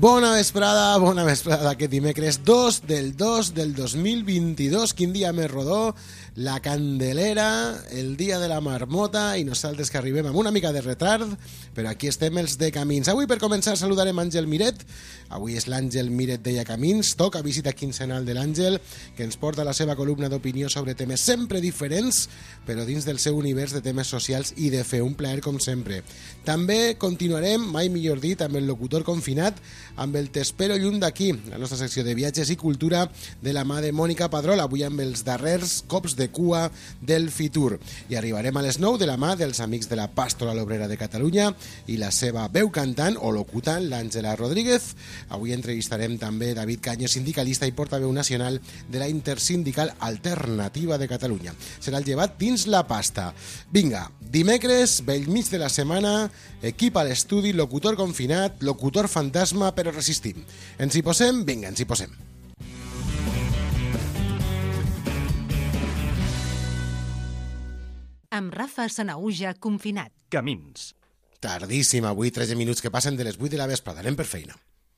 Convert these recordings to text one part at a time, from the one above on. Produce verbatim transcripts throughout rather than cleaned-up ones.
Bona vesprada, bona vesprada aquest dimecres dos del dos del dos mil vint-i-dos. Quin dia més rodó, la Candelera, el dia de la marmota i nosaltres que arribem amb una mica de retard, però aquí estem els de Camins. Avui per començar saludarem Àngel Miret. Avui és l'Àngel Miret deia Camins, toca visita quinzenal de l'Àngel, que ens porta la seva columna d'opinió sobre temes sempre diferents, però dins del seu univers de temes socials i de fer un plaer com sempre. També continuarem, mai millor dit, amb el locutor confinat, amb el T'espero lluny d'aquí, la nostra secció de viatges i cultura de la mà de Mònica Padrol, avui amb els darrers cops de cua del Fitur. I arribarem a les nou de la mà dels amics de la Pastoral Obrera de Catalunya i la seva veu cantant o locutant, l'Àngela Rodríguez. Avui entrevistarem també David Caño, sindicalista i portaveu nacional de la Intersindical Alternativa de Catalunya. Serà el llevat dins la pasta. Vinga, dimecres, bell mig de la setmana, equip a l'estudi, locutor confinat, locutor fantasma, però resistim. Ens hi posem? Vinga, ens hi posem. Amb Rafa Sanahuja confinat. Camins. Tardíssim, avui tretze minuts que passen de les vuit de la vesprada. Anem per feina.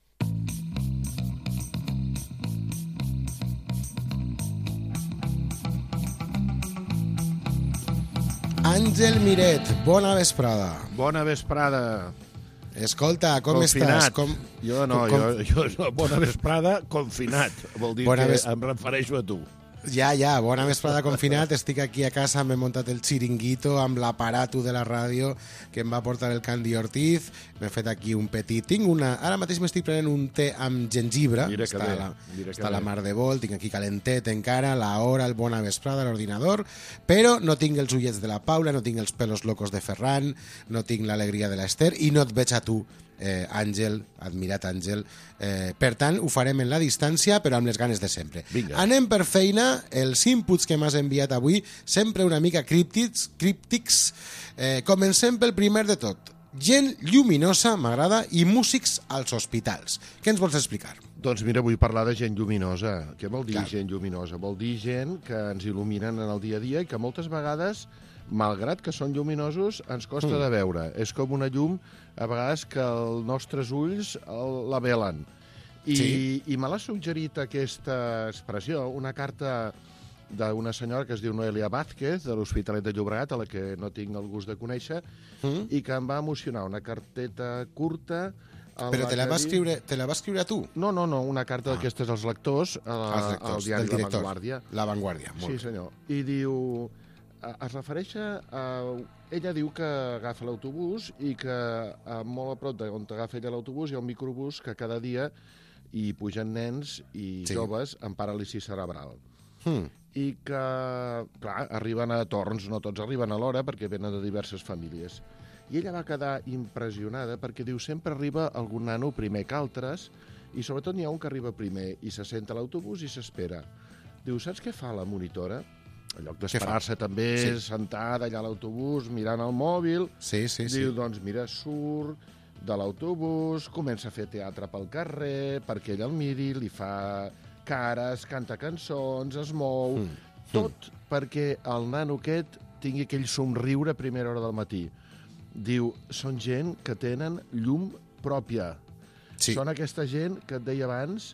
Àngel Miret, bona vesprada. Bona vesprada. Escolta, com confinat. estàs? Com... Jo no, com... jo, jo no. Bona vesprada, confinat. Vol dir bona que ves... em refereixo a tu. Ja, ja, bona vesprada confinat. Estic aquí a casa, m'he muntat el xiringuito amb l'aparato de la ràdio que em va portar el Candy Ortiz. M'he fet aquí un petit... Tinc una... Ara mateix m'estic prenent un te amb gengibre. Mira que està bé. la, Mira que està bé. la mar de vol. Tinc aquí calentet encara, la hora, el bona vesprada, l'ordinador. Però no tinc els ullets de la Paula, no tinc els pelos locos de Ferran, no tinc l'alegria de l'Ester i no et veig a tu, eh, Àngel, admirat Àngel. Eh, per tant, ho farem en la distància, però amb les ganes de sempre. Vinga. Anem per feina. Els inputs que m'has enviat avui, sempre una mica críptics. críptics. Eh, comencem pel primer de tot. Gent lluminosa, m'agrada, i músics als hospitals. Què ens vols explicar? Doncs mira, vull parlar de gent lluminosa. Què vol dir Clar. gent lluminosa? Vol dir gent que ens il·luminen en el dia a dia i que moltes vegades, malgrat que són lluminosos, ens costa Mm. de veure. És com una llum, a vegades, que els nostres ulls el- la velen. I, Sí. I me l'ha suggerit aquesta expressió, una carta d'una senyora que es diu Noelia Vázquez, de l'Hospitalet de Llobregat, a la que no tinc el gust de conèixer, Mm? i que em va emocionar. Una carteta curta... en Però te la, que va diu- escriure, te la va escriure tu? No, no, no, una carta Ah. d'aquestes als lectors, a, Als lectors, al diari del La director. Vanguardia. La Vanguardia, molt Sí, bé. senyor. I diu... eh, Es refereix a... Ella diu que agafa l'autobús i que a molt a prop d'on agafa ella l'autobús hi ha un microbús que cada dia hi pugen nens i Sí. joves amb paràlisi cerebral. Mm. I que, clar, arriben a torns, no tots arriben a l'hora perquè venen de diverses famílies. I ella va quedar impressionada perquè diu sempre arriba algun nano primer que altres i sobretot n'hi ha un que arriba primer i se senta a l'autobús i s'espera. Diu, saps què fa la monitora? En lloc d'esperar-se també Sí. sentada allà a l'autobús mirant el mòbil, Sí, sí, sí. diu, doncs mira, surt de l'autobús, comença a fer teatre pel carrer perquè ell el miri, li fa cares, canta cançons, es mou, Mm. tot perquè el nano aquest tingui aquell somriure a primera hora del matí. Diu, són gent que tenen llum pròpia. Sí. Són aquesta gent que et deia abans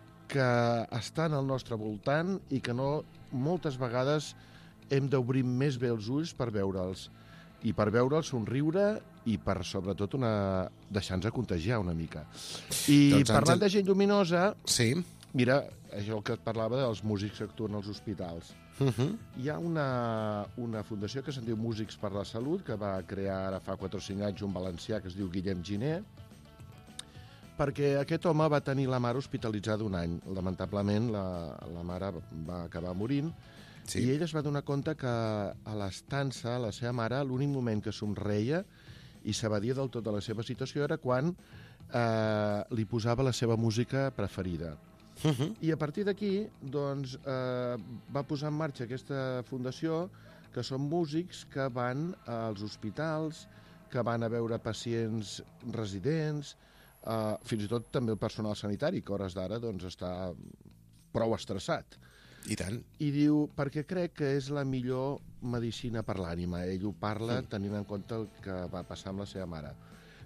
que estan al nostre voltant i que no, moltes vegades hem d'obrir més bé els ulls per veure'ls. I per veure'ls somriure i per, sobretot, una... deixar-nos contagiar una mica. I Doncs, parlant Àngel- de gent lluminosa, Sí. mira, això el que et parlava dels músics que actuen als hospitals. Uh -huh. Hi ha una, una fundació que se'n diu Músics per la Salut, que va crear ara fa quatre o cinc anys un valencià que es diu Guillem Giner, perquè aquest home va tenir la mare hospitalitzada un any. Lamentablement, la, la mare va acabar morint, Sí. i ell es va donar compte que a l'estança, la seva mare, l'únic moment que somreia i s'evadia del tot de la seva situació era quan eh, li posava la seva música preferida. Uh -huh. I a partir d'aquí, doncs, eh, va posar en marxa aquesta fundació, que són músics que van als hospitals, que van a veure pacients residents, eh, fins i tot també el personal sanitari, que a hores d'ara doncs, està prou estressat. I tant. I diu, perquè crec que és la millor medicina per l'ànima. Ell ho parla Mm. tenint en compte el que va passar amb la seva mare.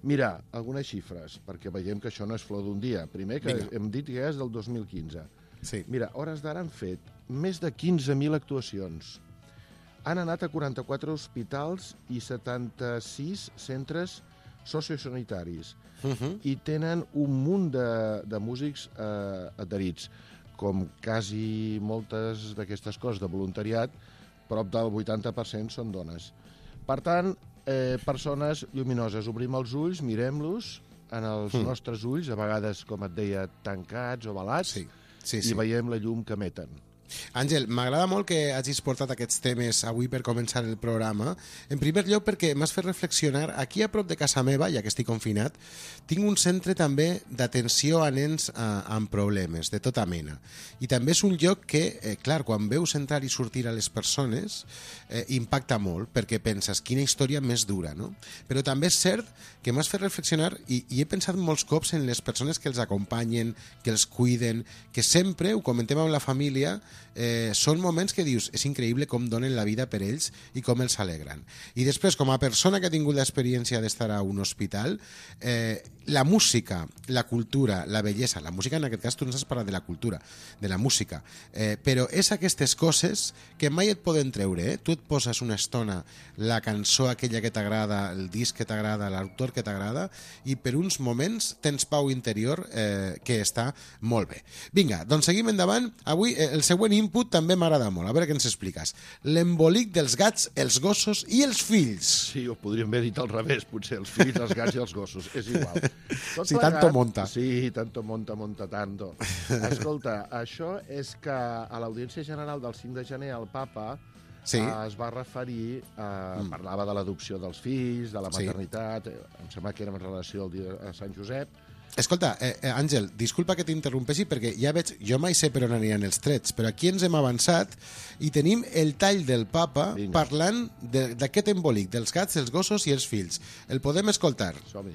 Mira, algunes xifres, perquè veiem que això no és flor d'un dia. Primer, que Vinga. hem dit que és del dos mil quinze. Sí. Mira, hores d'ara han fet més de quinze mil actuacions. Han anat a quaranta-quatre hospitals i setanta-sis centres sociosanitaris. Uh -huh. I tenen un munt de, de músics eh, adherits. Com quasi moltes d'aquestes coses de voluntariat, prop del vuitanta per cent són dones. Per tant, eh, persones lluminoses. Obrim els ulls, mirem-los en els mm. nostres ulls, a vegades, com et deia, tancats o velats, Sí, sí, sí. i veiem la llum que emeten. Àngel, m'agrada molt que hagis portat aquests temes avui per començar el programa. En primer lloc perquè m'has fet reflexionar. Aquí a prop de casa meva, ja que estic confinat, tinc un centre també d'atenció a nens eh, amb problemes, de tota mena. I també és un lloc que, eh, clar, quan veus entrar i sortir a les persones, eh, impacta molt, perquè penses, quina història més dura, no? Però també és cert que m'has fet reflexionar i, i he pensat molts cops en les persones que els acompanyen, que els cuiden, que sempre, ho comentem amb la família, Eh, són moments que dius, és increïble com donen la vida per ells i com els alegren. I després, com a persona que ha tingut l'experiència d'estar a un hospital, eh, la música, la cultura, la bellesa, la música en aquest cas tu ens has parlat de la cultura, de la música, eh, però és aquestes coses que mai et poden treure. Eh? Tu et poses una estona la cançó aquella que t'agrada, el disc que t'agrada, l'autor que t'agrada, i per uns moments tens pau interior eh, que està molt bé. Vinga, doncs seguim endavant. Avui eh, el següent input també m'agrada molt. A veure què ens expliques. L'embolic dels gats, els gossos i els fills. Sí, ho podríem haver dit al revés, potser, els fills, els gats i els gossos. És igual. Tot Si plegat, tanto monta. Sí, tanto monta, monta tanto. Escolta, això és que a l'Audiència General del cinc de gener el papa Sí. eh, es va referir, eh, mm. parlava de l'adopció dels fills, de la Sí. maternitat, eh, em sembla que era en relació al dia a Sant Josep. Escolta, eh, eh, Àngel, disculpa que t'interrompeixi perquè ja veig, jo mai sé per on aniran els trets, però aquí ens hem avançat i tenim el tall del papa Vinga. parlant de- d'aquest embolic, dels gats, els gossos i els fills. El podem escoltar? Som-hi.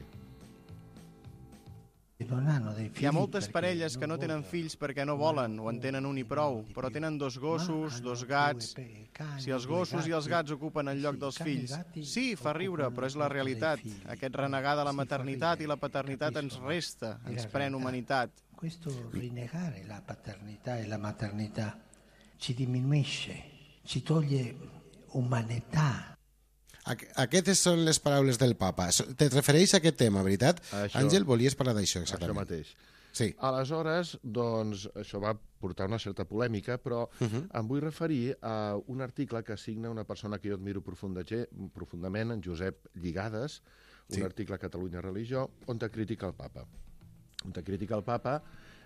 Hi ha moltes parelles que no tenen fills perquè no volen o en tenen un i prou, però tenen dos gossos, dos gats. Si els gossos i els gats ocupen el lloc dels fills, sí, fa riure, però és la realitat. Aquest renegar de la maternitat i la paternitat ens resta, ens pren humanitat. Questo rinnegare la paternità e la maternità ci diminuisce, ci toglie umanità. Aqu- Aquestes són les paraules del papa. So- Te refereix a aquest tema, veritat? Això. Àngel, volies parlar d'això, Això exactament. mateix. Sí. Aleshores, doncs, això va portar una certa polèmica, però uh -huh. em vull referir a un article que signa una persona que jo admiro profunda, profundament, en Josep Lligades, un Sí. article a Catalunya Religió, on te critica el papa. On te critica el papa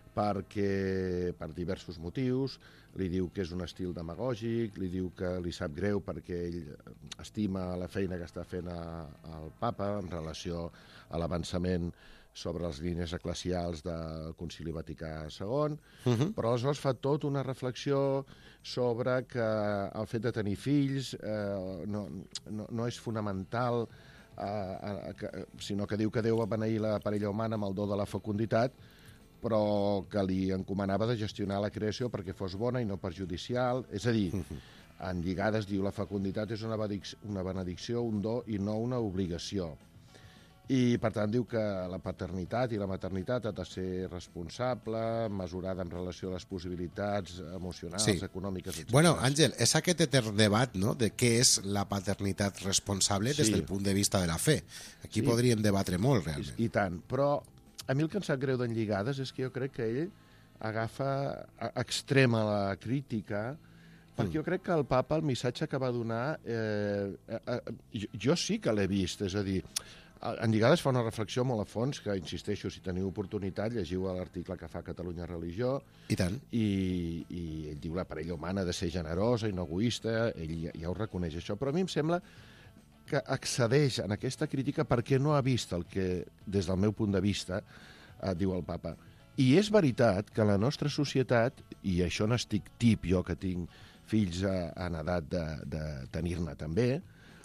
perquè, per diversos motius, li diu que és un estil demagògic, li diu que li sap greu perquè ell estima la feina que està fent a, al papa en relació a l'avançament sobre les línies eclesials del Concili Vaticà segon, uh -huh. però aleshores fa tot una reflexió sobre que el fet de tenir fills eh, no, no, no és fonamental, eh, eh, que, sinó que diu que Déu va beneir la parella humana amb el do de la fecunditat, però que li encomanava de gestionar la creació perquè fos bona i no perjudicial. És a dir, uh -huh. en Lligades diu la fecunditat és una benedicció, una benedicció, un do i no una obligació. I, per tant, diu que la paternitat i la maternitat ha de ser responsable, mesurada en relació a les possibilitats emocionals, Sí. econòmiques, etcètera. Bueno, Àngel, és aquest etern debat, no?, de què és la paternitat responsable des Sí. del punt de vista de la fe. Aquí Sí. podríem debatre molt, realment. I, I tant, però a mi el que em sap greu d'en Lligades és que jo crec que ell agafa, a- extrema la crítica, perquè jo crec que el papa, el missatge que va donar, eh, eh, eh, jo, jo sí que l'he vist, és a dir, en Lligades fa una reflexió molt a fons, que insisteixo, si teniu oportunitat, llegiu l'article que fa Catalunya Religió, I tant. i, i ell diu la parella humana ha de ser generosa i no egoista, ell ja, ja ho reconeix això, però a mi em sembla que accedeix en aquesta crítica perquè no ha vist el que, des del meu punt de vista, eh, diu el papa. I és veritat que la nostra societat, i això n'estic tip jo que tinc fills eh, en edat de, de tenir-ne també,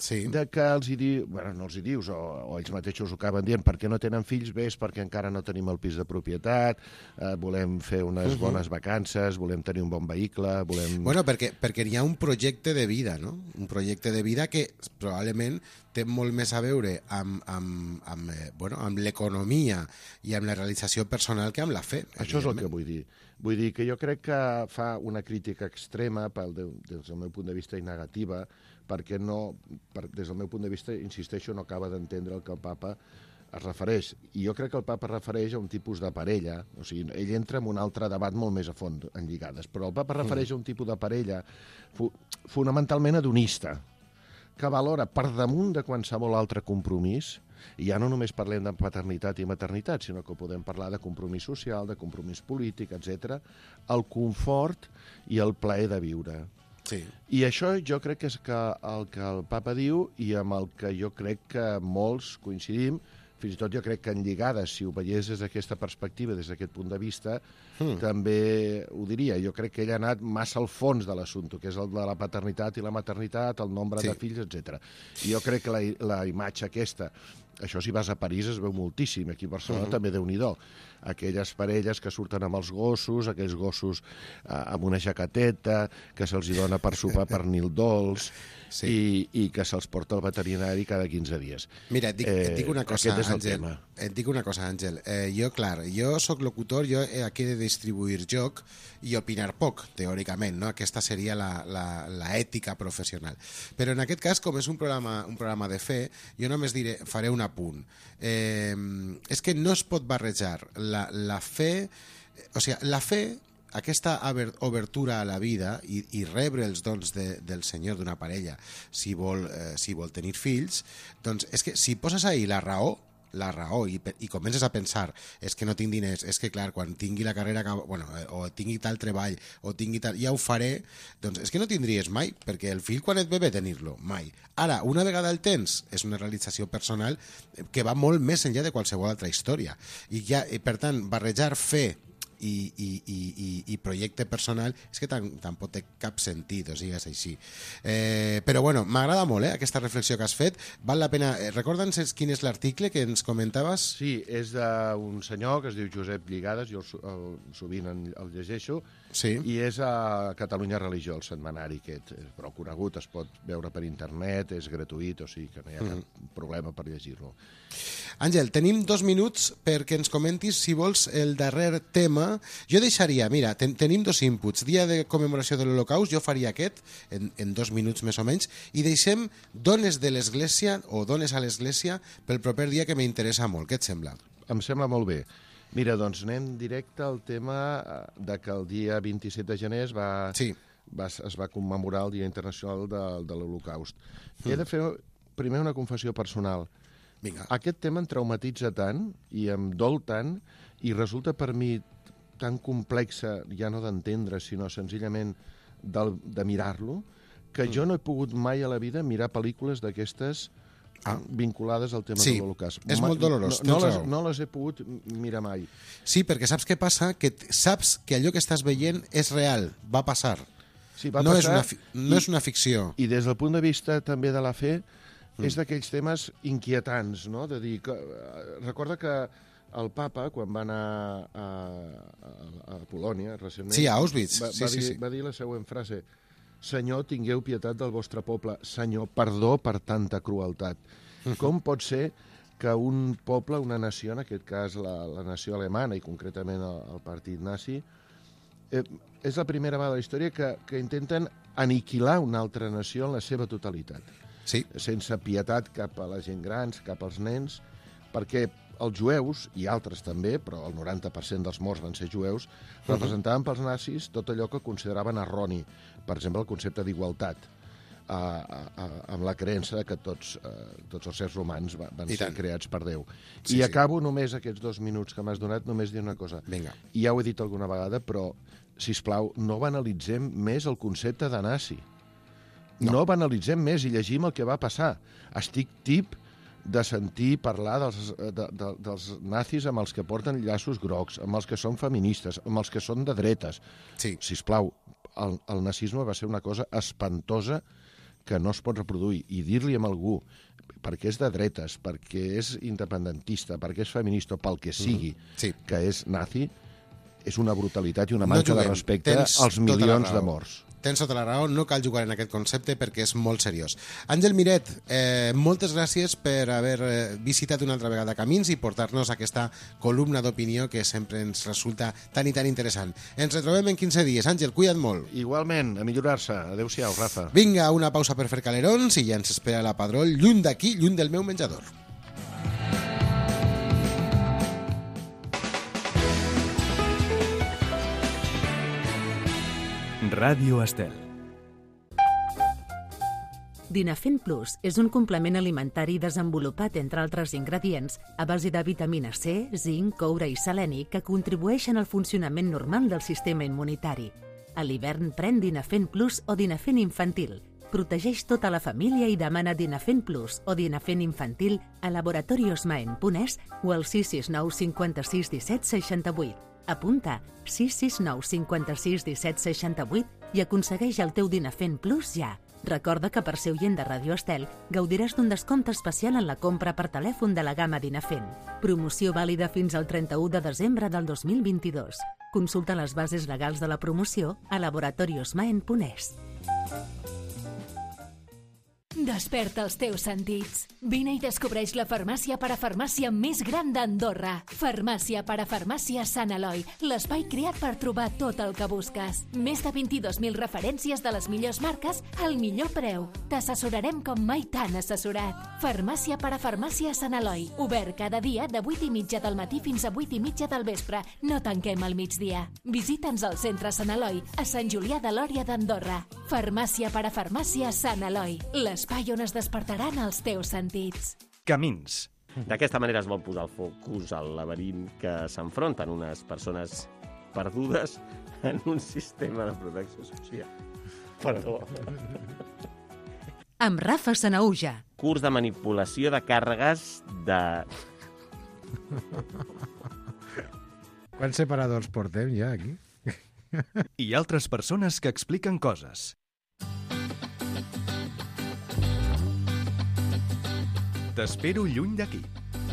Sí. de que els hi diu, bueno, no els hi dius, o, o ells mateixos ho acaben dient, perquè no tenen fills, bé, és perquè encara no tenim el pis de propietat, eh, volem fer unes bones vacances, volem tenir un bon vehicle, volem... Bueno, perquè, perquè hi ha un projecte de vida, no? Un projecte de vida que probablement té molt més a veure amb, amb, amb, eh, bueno, amb l'economia i amb la realització personal que amb la fe. Això és el que vull dir. Vull dir que jo crec que fa una crítica extrema, pel, des del meu punt de vista, i negativa, perquè no, per, des del meu punt de vista, insisteixo, no acaba d'entendre el que el papa es refereix. I jo crec que el papa es refereix a un tipus de parella, o sigui, ell entra en un altre debat molt més a fons en lligades, però el papa es refereix a un tipus de parella fu, fonamentalment hedonista, que valora per damunt de qualsevol altre compromís, i ja no només parlem de paternitat i maternitat, sinó que podem parlar de compromís social, de compromís polític, etcètera, el confort i el plaer de viure. Sí. I això jo crec que és que el que el papa diu i amb el que jo crec que molts coincidim, fins i tot jo crec que en lligades, si ho veiés des d'aquesta perspectiva, des d'aquest punt de vista, mm. també ho diria. Jo crec que ell ha anat massa al fons de l'assumpte, que és el de la paternitat i la maternitat, el nombre sí. de fills, etcètera. I jo crec que la, la imatge aquesta, això si vas a París es veu moltíssim, aquí a Barcelona mm. també Déu-n'hi-do. Aquelles parelles que surten amb els gossos, aquells gossos eh, amb una jaqueteta, que se'ls dona per sopar pernil dolç, sí. i, i que se'ls porta al veterinari cada quinze dies. Mira, et dic, eh, et dic una cosa, Àngel. Et dic una cosa, Àngel. Eh, jo, clar, jo sóc locutor, jo he aquí de distribuir joc i opinar poc, teòricament, no? Aquesta seria la, la, la ètica professional. Però en aquest cas, com és un programa, un programa de fe, jo només diré, faré un apunt. Eh, és que no es pot barrejar la, la fe... O sigui, la fe... Aquesta obertura a la vida i, i rebre els dons de, del Senyor d'una parella si vol, eh, si vol tenir fills, doncs és que si poses ahí la raó, la raó i, i comences a pensar és que no tinc diners, és que clar, quan tingui la carrera bueno, o tingui tal treball o tingui tal, ja ho faré, doncs és que no tindries mai, perquè el fill quan et ve bé tenir-lo, mai. Ara, una vegada el tens, és una realització personal que va molt més enllà de qualsevol altra història i ja, i per tant, barrejar fe I, i, i, i projecte personal és que tampoc té cap sentit, o sigui, és així. Eh, però bueno, m'agrada molt eh, aquesta reflexió que has fet, val la pena. Recorda'ns quin és l'article que ens comentaves? Sí, és d'un senyor que es diu Josep Lligades, jo el, el, sovint el, el llegeixo, sí. I és a Catalunya Religió, el setmanari aquest, és prou conegut, es pot veure per internet, és gratuït, o sigui que no hi ha mm. cap problema per llegir-lo. Àngel, tenim dos minuts perquè ens comentis, si vols, el darrer tema. Jo deixaria, mira, ten, tenim dos inputs. Dia de commemoració de l'Holocaust, jo faria aquest, en, en dos minuts més o menys, i deixem dones de l'Església, o dones a l'Església, pel proper dia que m'interessa molt. Què et sembla? Em sembla molt bé. Mira, doncs anem directe al tema de que el dia vint-i-set de gener es va, sí. va, es va commemorar el Dia Internacional de, de l'Holocaust. Mm. He de fer primer una confessió personal. Vinga. Aquest tema em traumatitza tant i em dol tant i resulta per mi tan complexa, ja no d'entendre, sinó senzillament de, de mirar-lo, que mm. jo no he pogut mai a la vida mirar pel·lícules d'aquestes ah. vinculades al tema sí, de l'Holocaust. És molt dolorós. No, no, les, no les he pogut mirar mai. Sí, perquè saps què passa? Que saps que allò que estàs veient és real, va passar. Sí, va no passar. És una, no i, és una ficció. I des del punt de vista també de la fe, mm. és d'aquells temes inquietants, no? De dir que, recorda que el papa, quan va anar a, a, a Polònia, recentment... Sí, a Auschwitz. Va, sí, va, sí, dir, sí. va dir la següent frase: Senyor, tingueu pietat del vostre poble. Senyor, perdó per tanta crueltat. Mm. Com pot ser que un poble, una nació, en aquest cas la, la nació alemana i concretament el, el partit nazi, eh, és la primera vegada de la història que, que intenten aniquilar una altra nació en la seva totalitat. Sí. Sense pietat cap a la gent grans, cap als nens, perquè els jueus, i altres també, però el noranta per cent dels morts van ser jueus, representaven pels nazis tot allò que consideraven erroni. Per exemple, el concepte d'igualtat, a, a, a, amb la creença que tots, eh, tots els éssers humans va, van I ser tant. creats per Déu. Sí, I sí. acabo només aquests dos minuts que m'has donat, només dir una cosa. Vinga. I ja ho he dit alguna vegada, però, sisplau, no banalitzem més el concepte de nazi. No, no banalitzem més i llegim el que va passar. Estic tip de sentir parlar dels, de, de, dels nazis amb els que porten llaços grocs, amb els que són feministes, amb els que són de dretes. Sí. Sisplau, el, el nazisme va ser una cosa espantosa que no es pot reproduir i dir-li a algú perquè és de dretes, perquè és independentista, perquè és feminista, pel que sigui, mm-hmm. sí. que és nazi, és una brutalitat i una manca no de respecte Tens als milions de morts. Tens tota la raó, no cal jugar en aquest concepte perquè és molt seriós. Àngel Miret, eh, moltes gràcies per haver visitat una altra vegada Camins i portar-nos aquesta columna d'opinió que sempre ens resulta tan i tan interessant. Ens retrobem en quinze dies. Àngel, cuida't molt. Igualment, a millorar-se. Adéu-siau, Rafa. Vinga, una pausa per fer calerons i ja ens espera la Padrol, lluny d'aquí, lluny del meu menjador. Ràdio Estel. Dinafen Plus és un complement alimentari desenvolupat, entre altres ingredients, a base de vitamina C, zinc, coure i seleni que contribueixen al funcionament normal del sistema immunitari. A l'hivern pren Dinafen Plus o Dinafen Infantil. Protegeix tota la família i demana Dinafen Plus o Dinafen Infantil a laboratoriosmaen punt es o al sis sis nou cinquanta-sis disset seixanta-vuit. Apunta sis sis nou cinquanta-sis disset seixanta-vuit i aconsegueix el teu Dinafen Plus ja. Recorda que per ser oient de Ràdio Estel gaudiràs d'un descompte especial en la compra per telèfon de la gamma Dinafen. Promoció vàlida fins al trenta-u de desembre del dos mil vint-i-dos. Consulta les bases legals de la promoció a laboratoriosmaen punt es. Desperta els teus sentits. Vine i descobreix la farmàcia parafarmàcia més gran d'Andorra. Farmàcia parafarmàcia Sant Eloi, l'espai creat per trobar tot el que busques. Més de vint-i-dos mil referències de les millors marques al millor preu. T'assessorarem com mai t'han assessorat. Farmàcia parafarmàcia Sant Eloi, obert cada dia de vuit i mitja del matí fins a vuit i mitja del vespre. No tanquem al migdia. Visita'ns al centre Sant Eloi, a Sant Julià de Lòria d'Andorra. Farmàcia parafarmàcia Sant Eloi, l'espai on es despertaran els teus sentits. Camins. D'aquesta manera es vol posar el focus al laberint que s'enfronten unes persones perdudes en un sistema de protecció social. Perdó. Amb Rafa Sanahuja. Curs de manipulació de càrregues de... Quants separadors portem ja aquí? I altres persones que expliquen coses. T'espero lluny d'aquí.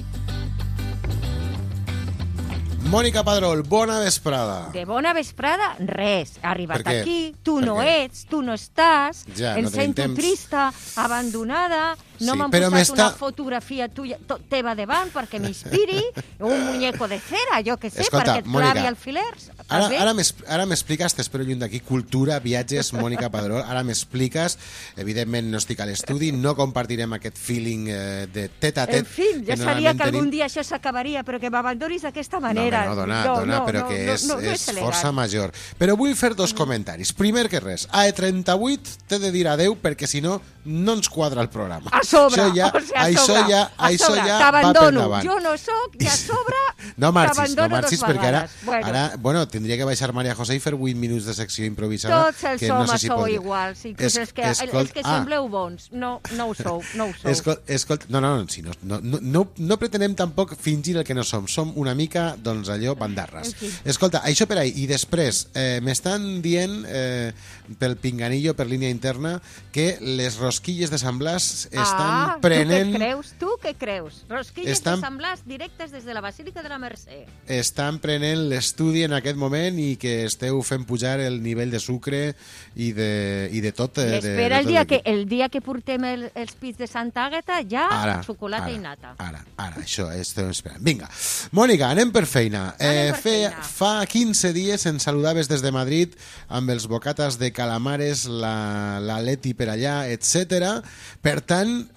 Mònica Padrol, bona vesprada. De bona vesprada, res. Ha arribat Per què? aquí, tu Per no què? ets, tu no estàs, Ja, em no tenim sento temps. trista, abandonada, no Sí, m'han però posat m'està- una fotografia tuya, to, teva davant perquè m'inspiri, un muñeco de cera, jo que sé, Escolta, perquè et Mònica, clavi alfilers. Ara, Estàs bé? ara m'es- ara m'expliques, t'espero lluny d'aquí, cultura, viatges, Mònica Padrol, ara m'expliques, evidentment no estic a l'estudi, no compartirem aquest feeling eh, de tet a tet. En fi, ja que sabia normalment que algun tenim. dia això s'acabaria, però que m'abandonis d'aquesta No, manera. home, no, dona, dona, però que no, és, no, no és elegant. força major. Però vull fer dos comentaris. Primer que res, a E trenta-vuit t'he de dir adeu perquè si no, no ens quadra el programa. A sobre, això ja, o sigui, a això sobre, ja, a això sobre, ja va per t'abandono, endavant. jo no sóc, i a sobre No marxis, no t'abandono marxis dos perquè ara, vegades. Bueno. ara, bueno, tindria que baixar Maria José i fer vuit minuts de secció improvisada. Tots els que no homes sé si sou podria. iguals, inclús Es- els que, escolt- els que ah. sembleu bons. No, no ho sou, no ho sou. Escol, escolt, no, no, no, si no, no, no, no pretenem tampoc fingir el que no som. Som una mica, doncs, allò, bandarres. En fi. Escolta, això per ahí. I després, eh, m'estan dient eh, pel pinganillo, per línia interna, que les rosquilles de Sant Blas estan ah, prenent... tu què creus? Tu què creus? Rosquilles Estan- de Sant Blas directes des de la Basílica de la Mercè. estan prenent l'estudi en aquest moment i que esteu fent pujar el nivell de sucre i de, i de tot. eh, I de, espera de el tot dia, que, l'equip. el dia que portem el, els pits de Santa Àgata, ja Ara, xocolata ara, i nata. Ara, ara, això estem esperant. Vinga, Mònica, anem per feina. Anem Eh, per fe, feina. fa quinze dies ens saludaves des de Madrid amb els bocates de calamares, la, la Leti per allà, etcètera. Per tant,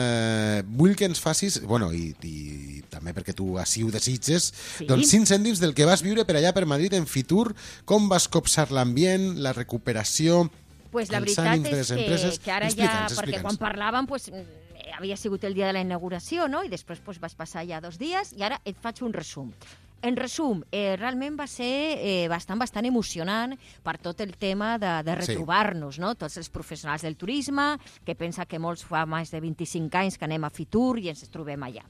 eh, vull que ens facis, bueno, i, i també perquè tu així ho desitges, Sí. doncs cinc cèntims del que vas viure per allà per Madrid en Fitur, com vas copsar l'ambient, la recuperació... Pues la els veritat ànims de és les que, empreses. que ara ja, Explica'ns, perquè explica'ns. quan parlàvem pues, mm, havia sigut el dia de la inauguració, no? I després pues, vas passar ja dos dies i ara et faig un resum. En resum, eh, realment va ser eh, bastant, bastant emocionant per tot el tema de, de Sí. retrobar-nos, no? Tots els professionals del turisme, que pensa que molts fa més de vint-i-cinc anys que anem a Fitur i ens trobem allà.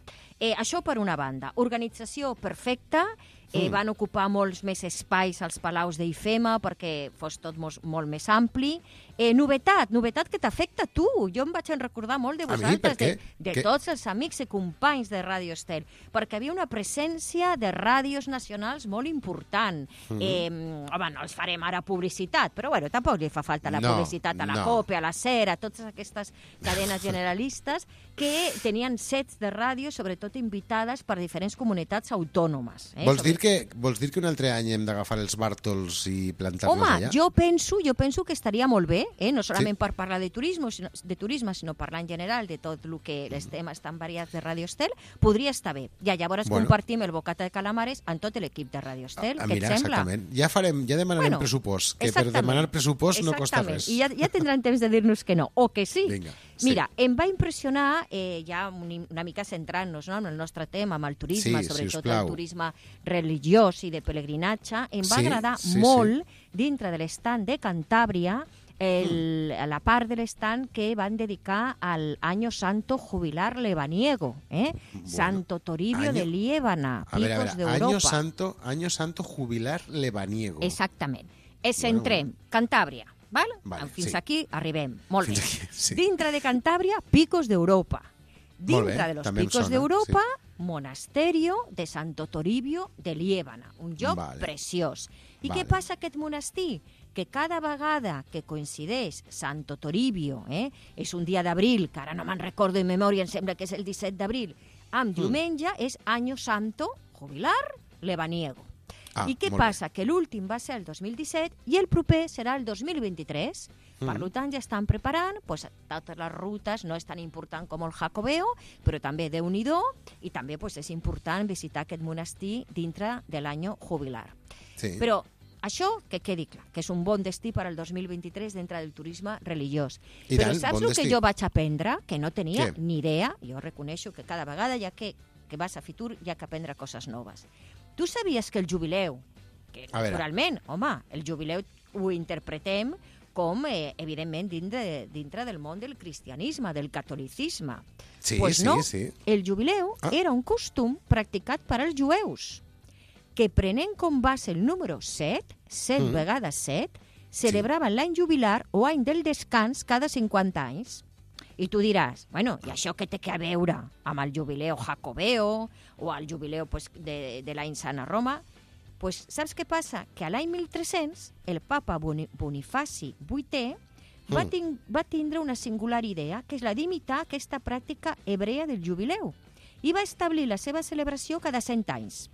Eh, això per una banda. Organització perfecta, eh, van ocupar molts més espais als palaus d'Ifema perquè fos tot mos, molt més ampli. Eh, novetat, novetat que t'afecta a tu. Jo em vaig en recordar molt de A mi, vosaltres, per què? de, de Què? tots els amics i companys de Ràdio Estel, perquè havia una presència de ràdios nacionals molt important. Mhm. eh, home, no els farem ara publicitat, però bueno, tampoc li fa falta la No, publicitat a la no. COPE, a la SER, a totes aquestes cadenes generalistes que tenien sets de ràdio, sobretot invitades per diferents comunitats autònomes. Eh? Vols Sobre- dir que vols dir que un altre any hem d'agafar els Bartols i plantar-nos Home, allà? jo penso, jo penso que estaria molt bé, eh? no solament Sí. per parlar de turisme, sinó, de turisme, sinó parlar en general de tot el que els temes tan variats de Ràdio Estel, podria estar bé. Ja llavors Bueno. compartim el bocata de calamares amb tot l'equip de Ràdio Estel. Ah, Què mira, et sembla? exactament. Ja farem, ja demanarem Bueno, pressupost, que per exactament. demanar pressupost no costa Exactament. res. I ja, ja tindran temps de dir-nos que no, o que sí. Vinga, sí. Mira, em va impressionar, eh, ja un- una mica centrant-nos no, en el nostre tema, amb el turisme, Sí, sobretot sisplau. el turisme religiós i de pelegrinatge, em va Sí, agradar sí, molt, dintre de l'estand de Cantàbria, el, Mm. la part de l'estand que van dedicar al Año Santo Jubilar Lebaniego, eh? Santo Toribio Año- de Liébana, A veure, a Picos veure, d'Europa. año santo, año santo jubilar lebaniego. Exactament. Es centrem, Cantàbria, val? Vale, Fins sí. aquí arribem. Molt Fins bé. aquí, sí. Dintre de Cantàbria, Picos d'Europa. Molt Dintre bé, de los també em Picos sona, d'Europa, monasterio de Santo Toribio de Liébana, un lloc Vale. preciós. I Vale. què passa a aquest monestir? Que cada vegada que coincideix Santo Toribio, eh, és un dia d'abril, que ara no me'n recordo en memòria, em sembla que és el disset d'abril, Mm. amb diumenge és Año Santo Jubilar Lebaniego. Ah, I què molt bé. passa? Que l'últim va ser el dos mil disset i el proper serà el dos mil vint-i-tres. Per Mm. tant, ja estan preparant pues, totes les rutes, no és tan important com el Jacobeo, però també Déu-n'hi-do, i també pues, és important visitar aquest monestir dintre de l'any jubilar. Sí. Però això que quedi clar, que és un bon destí per al dos mil vint-i-tres dintre del turisme religiós. I Però tant, saps bon el destí. que jo vaig aprendre? Que no tenia Què? ni idea. Jo reconeixo que cada vegada ja que, que vas a Fitur hi ha que aprendre coses noves. Tu sabies que el jubileu, que A veure. naturalment, home, el jubileu ho interpretem com, eh, evidentment, dintre, dintre del món del cristianisme, del catolicisme. Sí, pues sí, no, sí. el jubileu Ah. era un costum practicat per als jueus, que prenent com base el número set, set Mm. vegades set, celebraven l'any jubilar o any del descans cada cinquanta anys. I tu diràs, bueno, i això què té que a veure amb el jubileu jacobeo o el jubileu pues, de, de l'any Sant a Roma? Pues, saps què passa? Que a l'any mil tres-cents el papa Boni- Bonifaci vuitè va, Mm. tin va tindre una singular idea, que és la d'imitar aquesta pràctica hebrea del jubileu, i va establir la seva celebració cada cent anys.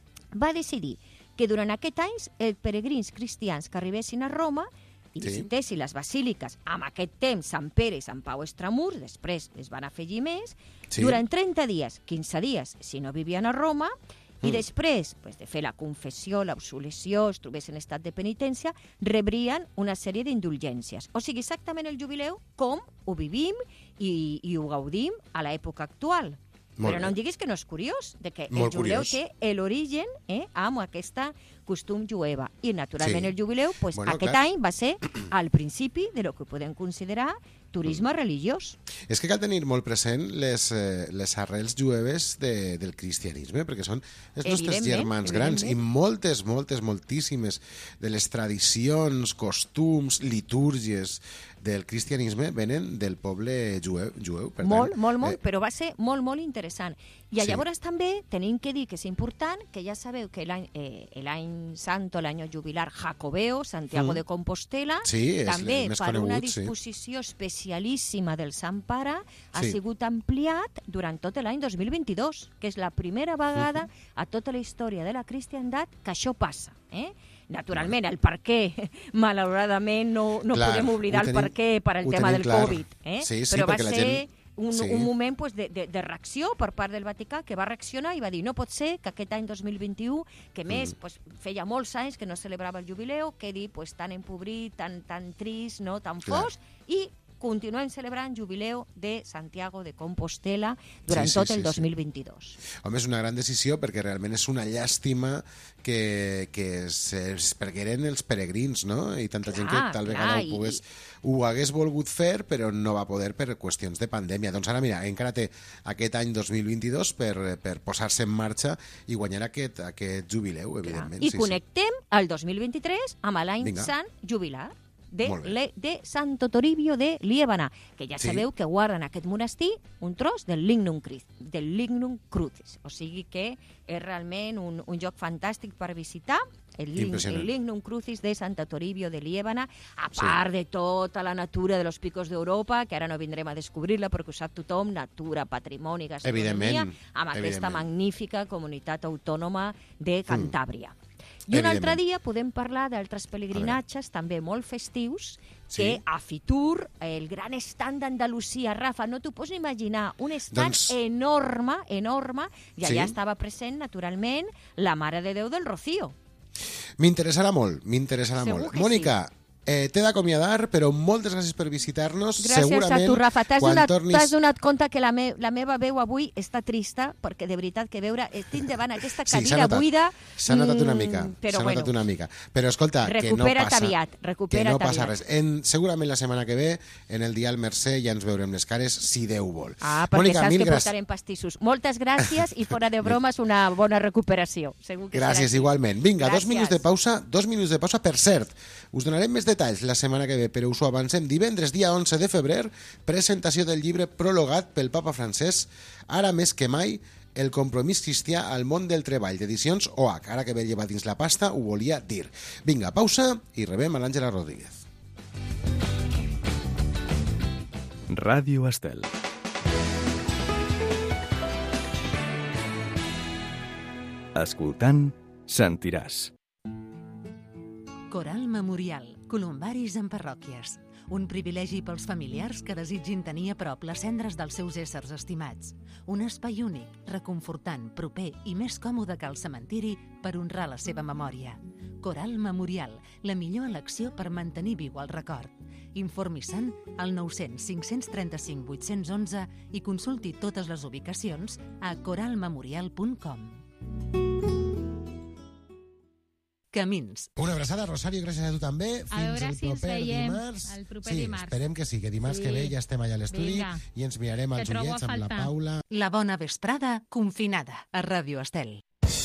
Va decidir que durant aquest anys els peregrins cristians que arribessin a Roma i Sí. visitessin les basíliques amb aquest temps Sant Pere i Sant Pau Extramurs, després es van afegir més, Sí. durant trenta dies, quinze dies, si no vivien a Roma, i Mm. després pues, de fer la confessió, l'absolució, es trobessin en estat de penitència, rebrien una sèrie d'indulgències. O sigui, exactament el jubileu com ho vivim i, i ho gaudim a l'època actual. Molt Però bé. no em diguis que no és curiós, de que Molt el jubileu curiós. té l'origen eh, amb aquesta costum jueva. I, naturalment, Sí. el jubileu, pues, Bueno, aquest clar. any va ser al principi de lo que podem considerar turisme religiós. És que cal tenir molt present les, eh, les arrels jueves de, del cristianisme, perquè són els nostres Evidentment, germans grans, i evidentment. moltes, moltes, moltíssimes de les tradicions, costums, litúrgies del cristianisme venen del poble jueu. jueu per Molt, tant, molt, molt, eh, però va ser molt, molt interessant. I Sí. llavors també tenim que dir que és important, que ja sabeu que l'any eh, l'any santo, l'any jubilar jacobeo, Santiago Mm. de Compostela, Sí, és també el més per una conegut, sí. disposició especialíssima del Sant Pare ha Sí. sigut ampliat durant tot l'any dos mil vint-i-dos, que és la primera vegada a tota la història de la cristiandat que això passa. Eh? Naturalment, el per què, malauradament, no, no Clar, podem oblidar ho el per tenim- què per al ho tema tenim del clar. Covid. Eh? Sí, sí, Però va perquè la ser gent- un, sí. un moment pues, de, de, de reacció per part del Vaticà, que va reaccionar i va dir no pot ser que aquest any dos mil vint-i-u, que més Mm. pues, feia molts anys que no celebrava el jubileu, quedi pues, tan empobrit, tan, tan trist, no? tan Clar. fos, i continuem celebrant jubileu de Santiago de Compostela durant Sí, sí, tot el sí, dos mil sí. vint-i-dos. Home, és una gran decisió perquè realment és una llàstima que, que es pergueren els peregrins, no? I tanta gent que Clar, tal clar, vegada ho, i- pogués, ho hagués volgut fer, però no va poder per qüestions de pandèmia. Doncs ara, mira, encara té aquest any dos mil vint-i-dos per, per posar-se en marxa i guanyar aquest, aquest jubileu, evidentment. I sí, connectem el dos mil vint-i-tres amb l'any Vinga. Sant Jubilar de, Molt bé. le, de Santo Toribio de Liébana, que ja Sí. sabeu que guarden aquest monestir un tros del Lignum, Crucis, del Lignum Crucis. O sigui que és realment un, un lloc fantàstic per visitar, el, Ling, Impressionant. el Lignum Crucis de Santa Toribio de Liébana, a Sí. part de tota la natura de los picos d'Europa, que ara no vindrem a descobrir-la perquè ho sap tothom, natura, patrimoni, gastronomia, Evidentment, amb aquesta evidentment. magnífica comunitat autònoma de Cantàbria. I un Evidentment. altre dia podem parlar d'altres pelegrinatges, també molt festius, que Sí. a Fitur, el gran estand d'Andalusia, Rafa, no t'ho pots imaginar, un estand Doncs- enorme, enorme, i allà Sí. estava present, naturalment, la Mare de Déu del Rocío. M'interessarà molt, m'interessarà Segur molt. que Mònica, eh, t'he d'acomiadar, però moltes gràcies per visitar-nos. Gràcies Segurament, a tu, Rafa. T'has quan donat, tornis... t'has donat compte que la, me, la meva veu avui està trista, perquè de veritat que veure, estic davant aquesta Sí, s'ha cadira notat. buida. S'ha notat una mm, mica, però s'ha bueno, notat una mica. Però escolta, que no recupera't passa, aviat, que recupera't no passa aviat. res. En, segurament la setmana que ve, en el dia al Mercè, ja ens veurem les cares, si Déu vol. Ah, perquè Mònica, saps mil que gràcies. portarem pastissos. Moltes gràcies i fora de bromes una bona recuperació. Segur que serà Gràcies, així. igualment. Vinga, dos Gràcies. minuts de pausa, dos minuts de pausa. Per cert, us donarem més detalls la setmana que ve, però us ho avancem. Divendres, dia onze de febrer, presentació del llibre prologat pel papa Francesc, ara més que mai, el compromís cristià al món del treball, d'edicions O H. Ara que ve llevar dins la pasta, ho volia dir. Vinga, pausa i rebem a l'Àngela Rodríguez. Ràdio Estel. Escoltant, sentiràs. Coral Memorial, columbaris en parròquies. Un privilegi pels familiars que desitgin tenir a prop les cendres dels seus éssers estimats. Un espai únic, reconfortant, proper i més còmode que el cementiri per honrar la seva memòria. Coral Memorial, la millor elecció per mantenir viu el record. Informi-se'n al nou cents cinc cents trenta-cinc vuit cents onze i consulti totes les ubicacions a coral memorial punt com. Camins. Una abraçada, Rosario, gràcies a tu també. A veure el si ens proper veiem dimarts. el proper sí, dimarts. esperem que sí, que dimarts Sí. que ve ja estem allà a l'estudi Vinga. i ens mirarem Que els trobo a ullets amb la faltar. Paula. La bona vesprada confinada a Ràdio Estel.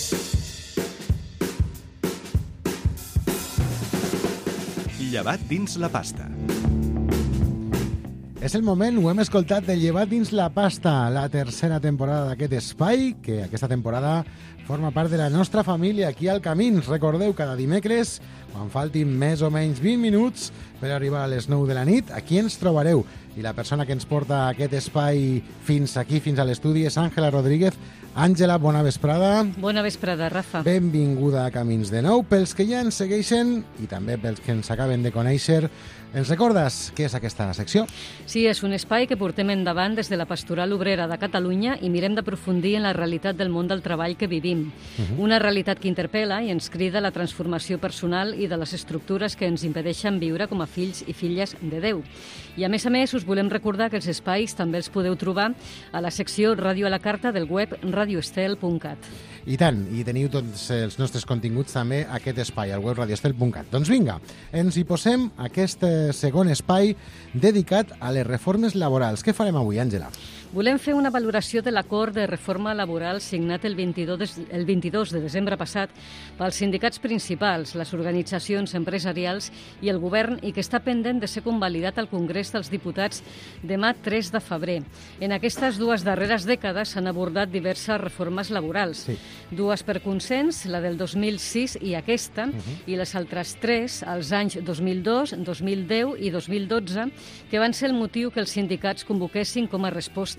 Llevat dins la pasta. És el moment, ho hem escoltat, de Llevat dins la pasta, la tercera temporada d'aquest espai, que aquesta temporada forma part de la nostra família aquí al Camins. Recordeu, cada dimecres, quan faltin més o menys vint minuts per arribar a les nou de la nit, aquí ens trobareu. I la persona que ens porta aquest espai fins aquí, fins a l'estudi, és Àngela Rodríguez. Àngela, bona vesprada. Bona vesprada, Rafa. Benvinguda a Camins de nou. Pels que ja ens segueixen i també pels que ens acaben de conèixer, ens recordes què és aquesta secció? Sí, és un espai que portem endavant des de la Pastoral Obrera de Catalunya i mirem d'aprofundir en la realitat del món del treball que vivim. Uh-huh. Una realitat que interpel·la i ens crida a la transformació personal i de les estructures que ens impedeixen viure com a fills i filles de Déu. I a més a més us volem recordar que els espais també els podeu trobar a la secció Ràdio a la Carta del web radioestel punt cat. I tant, i teniu tots els nostres continguts també a aquest espai, al web radioestel punt cat. Doncs vinga, ens hi posem aquest segon espai dedicat a les reformes laborals. Què farem avui, Àngela? Volem fer una valoració de l'acord de reforma laboral signat el vint-i-dos de, el vint-i-dos de desembre passat pels sindicats principals, les organitzacions empresarials i el govern i que està pendent de ser convalidat al Congrés dels Diputats demà tres de febrer. En aquestes dues darreres dècades s'han abordat diverses reformes laborals. Sí. Dues per consens, la del dos mil sis i aquesta, uh-huh. i les altres tres, als anys dos mil dos, dos mil deu i dos mil dotze, que van ser el motiu que els sindicats convoquessin com a resposta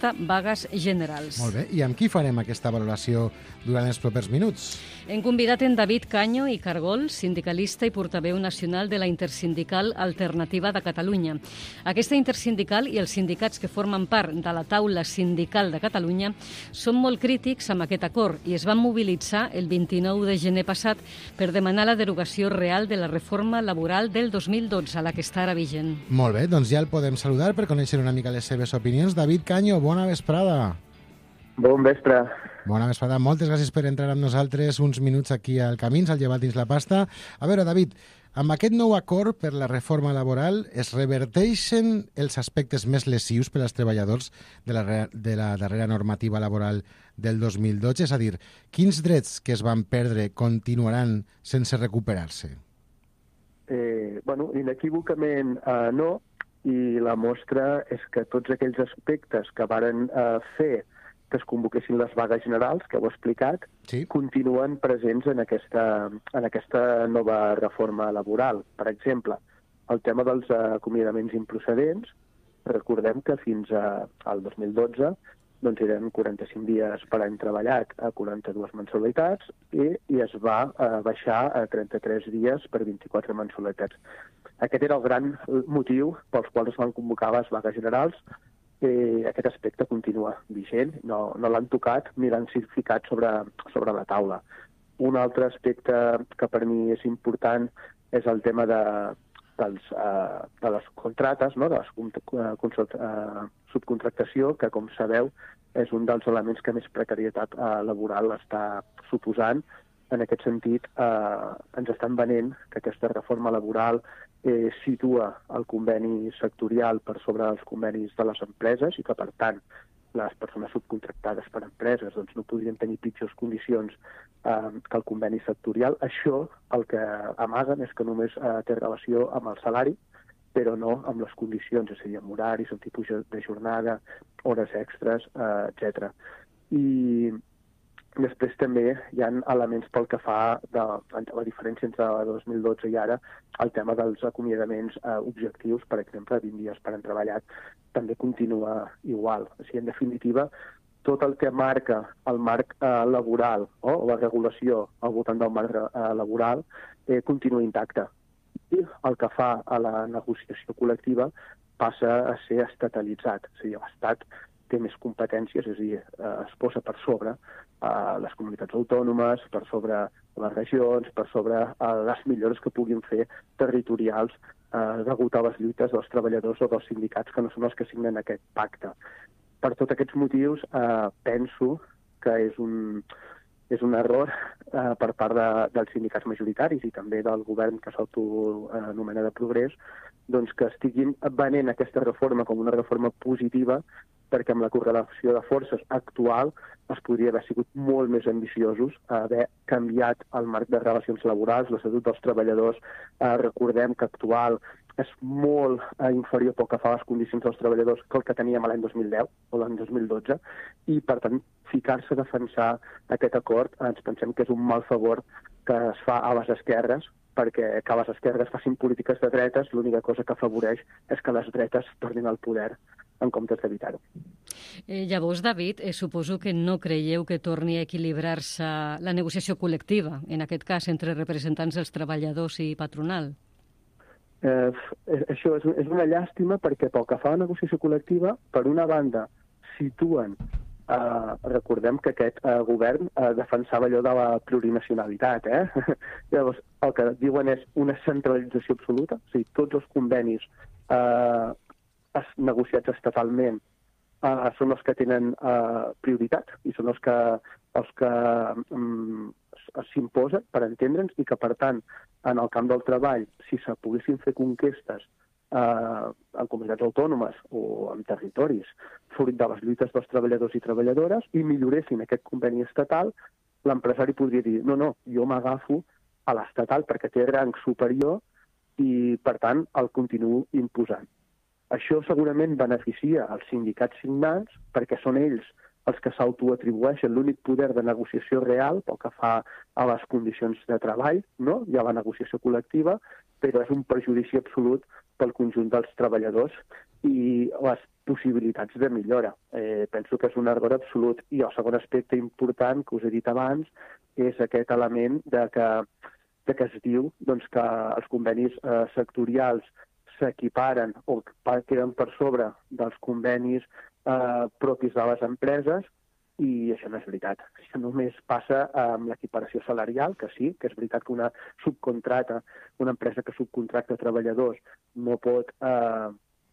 trenta vagues generals. Molt bé, i amb qui farem aquesta valoració durant els propers minuts? Hem convidat en David Canyo i Cargol, sindicalista i portaveu nacional de la Intersindical Alternativa de Catalunya. Aquesta intersindical i els sindicats que formen part de la taula sindical de Catalunya són molt crítics amb aquest acord i es van mobilitzar el vint-i-nou de gener passat per demanar la derogació real de la reforma laboral del dos mil dotze, la que està ara vigent. Molt bé, doncs ja el podem saludar per conèixer una mica les seves opinions. David Canyo, bona vesprada. Bon vespre. Bona vesprada. Moltes gràcies per entrar amb nosaltres uns minuts aquí al Camins, al Llevat dins la pasta. A veure, David, amb aquest nou acord per la reforma laboral es reverteixen els aspectes més lesius per als treballadors de la, de la darrera normativa laboral del dos mil dotze? És a dir, quins drets que es van perdre continuaran sense recuperar-se? Eh, bueno, inequívocament eh, no, i la mostra és que tots aquells aspectes que varen eh, fer que es convoquessin les vagues generals, que heu explicat, sí, continuen presents en aquesta, en aquesta nova reforma laboral. Per exemple, el tema dels acomiadaments improcedents, recordem que fins a, al dos mil dotze doncs eren quaranta-cinc dies per any treballat a quaranta-dues mensualitats i, i es va eh, baixar a trenta-tres dies per vint-i-quatre mensualitats. Aquest era el gran motiu pels quals es van convocar les vagues generals. Eh, aquest aspecte continua vigent, no, no l'han tocat ni l'han ficat sobre, sobre la taula. Un altre aspecte que per mi és important és el tema de, dels, uh, de les contractes, no? De la uh, subcontractació, que, com sabeu, és un dels elements que més precarietat uh, laboral està suposant. En aquest sentit, eh, ens estan venent que aquesta reforma laboral eh, situa el conveni sectorial per sobre dels convenis de les empreses i que, per tant, les persones subcontractades per empreses doncs, no podrien tenir pitjors condicions eh, que el conveni sectorial. Això el que amaguen és que només eh, té relació amb el salari, però no amb les condicions, és a dir, amb horaris, amb tipus de jornada, hores extres, eh, etcètera. I després també hi ha elements pel que fa de la diferència entre dos mil dotze i ara, el tema dels acomiadaments eh, objectius, per exemple, vint dies per any treballat, també continua igual. O sigui, en definitiva, tot el que marca el marc eh, laboral o la regulació al voltant del marc eh, laboral eh, continua intacte. I el que fa a la negociació col·lectiva passa a ser estatalitzat. És a dir, l'Estat té més competències, és a dir, eh, es posa per sobre eh, les comunitats autònomes, per sobre les regions, per sobre eh, les millores que puguin fer territorials eh, degut a les lluites dels treballadors o dels sindicats que no són els que signen aquest pacte. Per tots aquests motius, eh, penso que és un, és un error eh, per part de, dels sindicats majoritaris i també del govern que s'autoanomena de Progrés, doncs que estiguin venent aquesta reforma com una reforma positiva, perquè amb la correlació de forces actual es podria haver sigut molt més ambiciosos a haver canviat el marc de relacions laborals, l'Estatut dels Treballadors. Eh, recordem que actual és molt eh, inferior pel que fa a les condicions dels treballadors que el que teníem l'any dos mil deu o l'any dos mil dotze, i per tant ficar-se a defensar aquest acord ens pensem que és un mal favor que es fa a les esquerres, perquè que les esquerres facin polítiques de dretes, l'única cosa que afavoreix és que les dretes tornin al poder en comptes d'evitar-ho. Eh, llavors, David, eh, suposo que no creieu que torni a equilibrar-se la negociació col·lectiva, en aquest cas entre representants dels treballadors i patronal? Eh, això és, és una llàstima perquè pel que fa a la negociació col·lectiva, per una banda situen, eh, recordem que aquest eh, govern eh, defensava allò de la plurinacionalitat, eh? Llavors el que diuen és una centralització absoluta, o sigui, tots els convenis eh, negociats estatalment uh, són els que tenen uh, prioritat i són els que, els que um, s'imposen, per entendre'ns, i que, per tant, en el camp del treball, si se poguessin fer conquestes uh, en comunitats autònomes o en territoris, fruit de les lluites dels treballadors i treballadores, i milloressin aquest conveni estatal, l'empresari podria dir, no, no, jo m'agafo a l'estatal perquè té rang superior i, per tant, el continuo imposant. Això segurament beneficia els sindicats signants perquè són ells els que s'autoatribueixen l'únic poder de negociació real pel que fa a les condicions de treball, no? I a la negociació col·lectiva, però és un perjudici absolut pel conjunt dels treballadors i les possibilitats de millora. Eh, penso que és un error absolut. I el segon aspecte important que us he dit abans és aquest element de que, de que es diu doncs, que els convenis eh, sectorials s'equiparen o queden per sobre dels convenis eh, propis de les empreses, i això no és veritat. Això només passa amb l'equiparació salarial, que sí, que és veritat que una subcontrata, una empresa que subcontracta treballadors no pot, eh,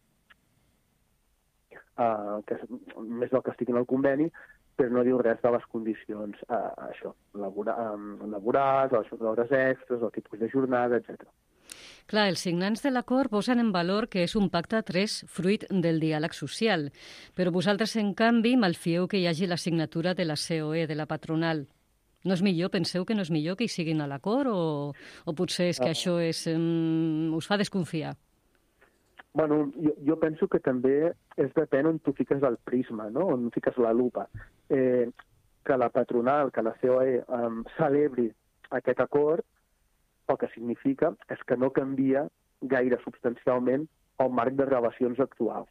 eh, que és més del que estigui en el conveni, però no diu res de les condicions eh, això, labora, eh, laborals, les hores extres, el tipus de jornada, etcètera. Clar, els signants de l'acord posen en valor que és un pacte a tres fruit del diàleg social, però vosaltres, en canvi, malfieu que hi hagi la signatura de la C O E, de la patronal. No és millor, penseu que no és millor que hi siguin a l'acord o, o potser és que uh, això és, um, us fa desconfiar? Bueno, jo, jo penso que també és depèn on tu fiques el prisma, no? On fiques la lupa. Eh, que la patronal, que la C O E um, celebri aquest acord, el que significa és que no canvia gaire substancialment el marc de relacions actuals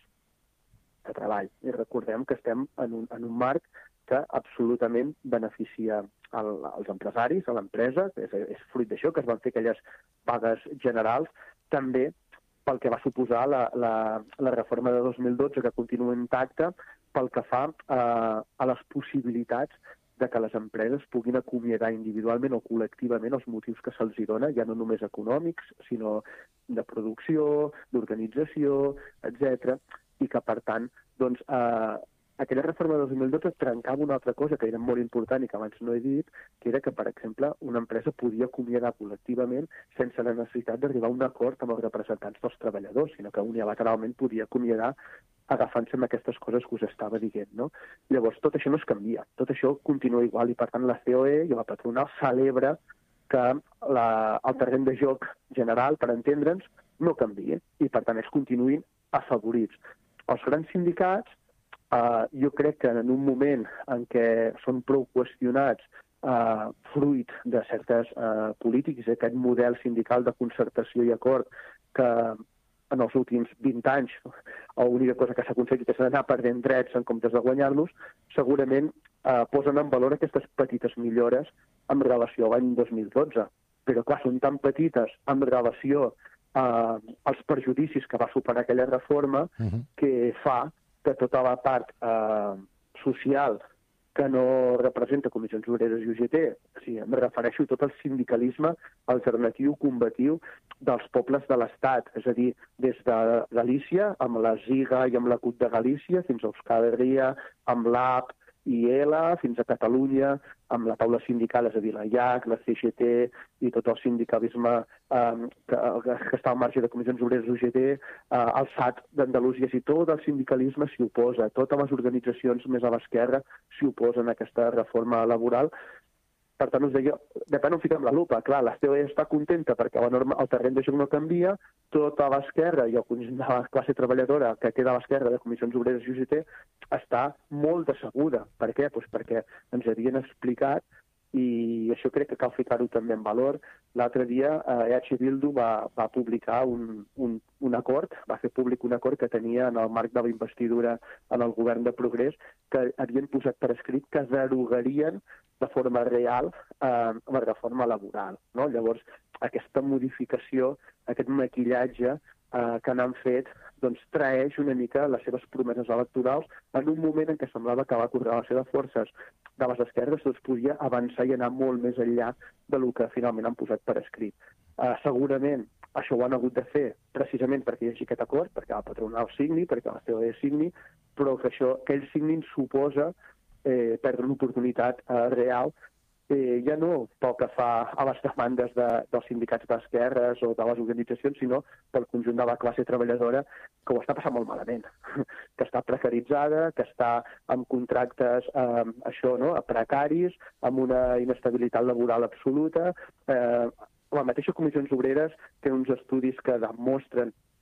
de treball. I recordem que estem en un, en un marc que absolutament beneficia el, els empresaris, a l'empresa, és, és fruit d'això que es van fer aquelles pagues generals, també pel que va suposar la, la, la reforma de dos mil dotze, que continua intacta, pel que fa a, a les possibilitats de que les empreses puguin acomiadar individualment o col·lectivament els motius que se'ls dona, ja no només econòmics, sinó de producció, d'organització, etcètera, i que, per tant, doncs, eh, aquella reforma de dos mil dotze trencava una altra cosa que era molt important i que abans no he dit, que era que, per exemple, una empresa podia acomiadar col·lectivament sense la necessitat d'arribar a un acord amb els representants dels treballadors, sinó que unilateralment podia acomiadar agafant-se amb aquestes coses que us estava dient, no? Llavors, tot això no es canvia, tot això continua igual, i per tant la C O E i la patronal celebra que la, el terreny de joc general, per entendre'ns, no canvia, i per tant es continuïn afavorits. Els grans sindicats, eh, jo crec que en un moment en què són prou qüestionats eh, fruit de certes eh, polítiques, aquest model sindical de concertació i acord que en els últims vint anys l'única cosa que s'ha aconseguit és anar perdent drets en comptes de guanyar-los, segurament eh, posen en valor aquestes petites millores en relació a l'any dos mil dotze. Però, clar, són tan petites en relació eh, als perjudicis que va superar aquella reforma uh-huh. que fa que tota la part eh, social que no representa Comissions Obreres i U G T, o sigui, em refereixo a tot el sindicalisme alternatiu, combatiu dels pobles de l'Estat, és a dir, des de Galícia, amb la ZIGA i amb la C U T de Galícia, fins a Euskal Herria, amb l'A P i E L A, fins a Catalunya, amb la taula sindical, és a dir, la I A C, la C G T i tot el sindicalisme eh, que, que està al marge de Comissions Obreres U G T, eh, el S A T d'Andalusia, i tot el sindicalisme s'hi oposa, totes les organitzacions més a l'esquerra s'hi oposen a aquesta reforma laboral. Per tant, us deia, depèn on fiquem la lupa. Clar, la C O E està contenta perquè la norma, el terreny de joc no canvia, tota l'esquerra i el conjunt de la classe treballadora que queda a l'esquerra de Comissions Obreres i U G T està molt decebuda. Per què? Pues perquè ens havien explicat, i això crec que cal ficar-ho també en valor. L'altre dia eh, H. Bildu va, va publicar un, un, un acord, va fer públic un acord que tenia en el marc de la investidura en el govern de Progrés, que havien posat per escrit que derogarien de forma real eh, la reforma laboral. No? Llavors, aquesta modificació, aquest maquillatge eh, que n'han fet, doncs traeix una mica les seves promeses electorals en un moment en què semblava que va córrer les seves forces de les esquerres, doncs podia avançar i anar molt més enllà del que finalment han posat per escrit. Eh, segurament això ho han hagut de fer precisament perquè hi hagi aquest acord, perquè la patronal signi, perquè la C O E signi, però que, això, que ells signin suposa eh, perdre una oportunitat eh, real, eh, ja no pel que fa a les demandes de, dels sindicats d'esquerres o de les organitzacions, sinó pel conjunt de la classe treballadora que ho està passant molt malament, que està precaritzada, que està amb contractes eh, això, no?, precaris, amb una inestabilitat laboral absoluta. Eh, la mateixa Comissions Obreres té uns estudis que demostren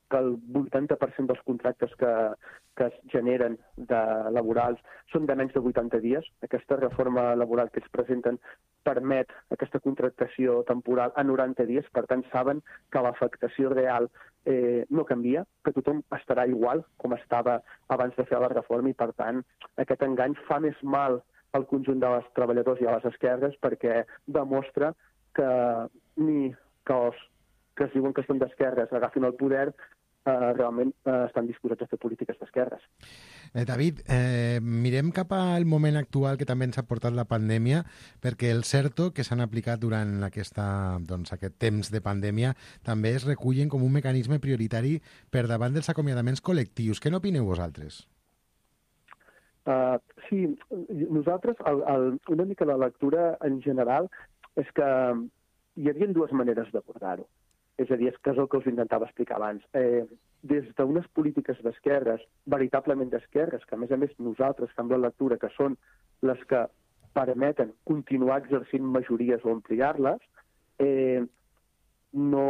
que el vuitanta per cent dels contractes que, que es generen de laborals són de menys de vuitanta dies. Aquesta reforma laboral que ells presenten permet aquesta contractació temporal a noranta dies, per tant saben que l'afectació real eh, no canvia, que tothom estarà igual com estava abans de fer la reforma i per tant aquest engany fa més mal al conjunt dels treballadors i a les esquerres perquè demostra que ni que els que es diuen que són d'esquerres agafin el poder eh, realment eh, estan disposats a fer polítiques d'esquerres. Eh, David, eh, mirem cap al moment actual que també ens ha portat la pandèmia, perquè el CERTO que s'han aplicat durant aquesta, doncs, aquest temps de pandèmia també es recullen com un mecanisme prioritari per davant dels acomiadaments col·lectius. Què n'opineu vosaltres? Uh, sí, nosaltres, el, el, una mica la lectura en general és que hi havia dues maneres d'abordar-ho. És a dir, és que és el que us intentava explicar abans. Eh, des d'unes polítiques d'esquerres, veritablement d'esquerres, que a més a més nosaltres fem la lectura que són les que permeten continuar exercint majories o ampliar-les, eh, no...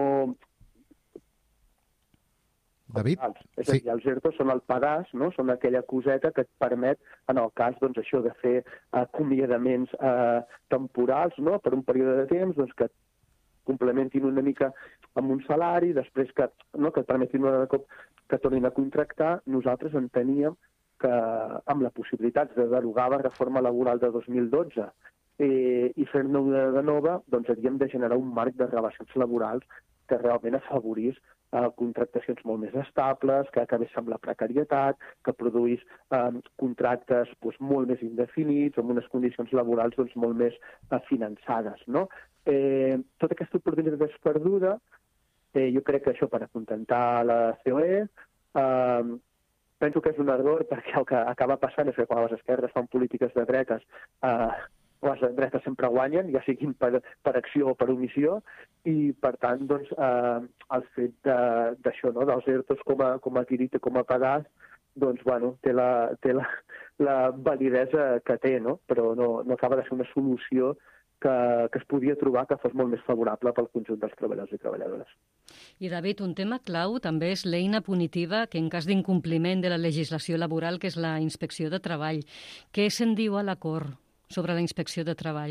David? És a dir, els ERTO són el pedaç, no? Són aquella coseta que et permet, en el cas, doncs, això de fer acomiadaments eh, temporals, no? Per un període de temps, doncs, que complementin una mica amb un salari, després que, no? Que et permetin una cop que tornin a contractar. Nosaltres enteníem que amb la possibilitat de derogar la reforma laboral de dos mil dotze eh, i fer-ne una de nova, doncs havíem de generar un marc de relacions laborals que realment afavorís eh, contractacions molt més estables, que acabés amb la precarietat, que produís eh, contractes doncs, molt més indefinits, amb unes condicions laborals doncs, molt més eh, finançades. No? Eh, tota aquesta oportunitat és perduda. Eh, jo crec que això per acontentar la C O E, eh, penso que és un error perquè el que acaba passant és que quan les esquerres fan polítiques de dretes eh, les dretes sempre guanyen, ja siguin per, per acció o per omissió, i per tant doncs, eh, el fet d'això, no? Dels ERTOs com a, com a tirita, com a pedaç, doncs, bueno, té, la, té la, la validesa que té, no? Però no, no acaba de ser una solució que, que es podia trobar que fos molt més favorable pel conjunt dels treballadors i treballadores. I, David, un tema clau també és l'eina punitiva que en cas d'incompliment de la legislació laboral, que és la inspecció de treball. Què se'n diu a l'acord sobre la inspecció de treball?